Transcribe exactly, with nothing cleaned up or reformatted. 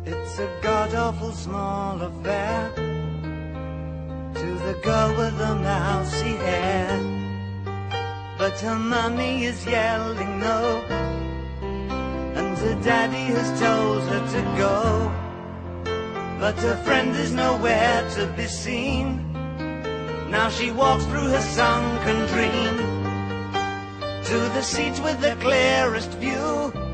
It's a god-awful small affair to the girl with the mousy hair, but her mummy is yelling no, and her daddy has told her to go. But her friend is nowhere to be seen. Now she walks through her sunken dream to the seat with the clearest view.